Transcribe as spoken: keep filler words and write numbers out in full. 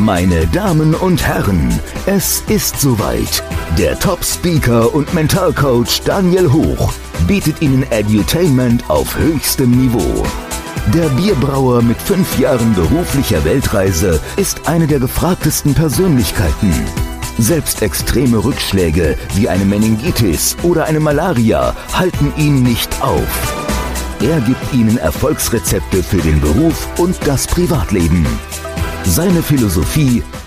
Meine Damen und Herren, es ist soweit. Der Top-Speaker und Mentalcoach Daniel Hoch bietet Ihnen Edutainment auf höchstem Niveau. Der Bierbrauer mit fünf Jahren beruflicher Weltreise ist eine der gefragtesten Persönlichkeiten. Selbst extreme Rückschläge wie eine Meningitis oder eine Malaria halten ihn nicht auf. Er gibt Ihnen Erfolgsrezepte für den Beruf und das Privatleben. Seine Philosophie: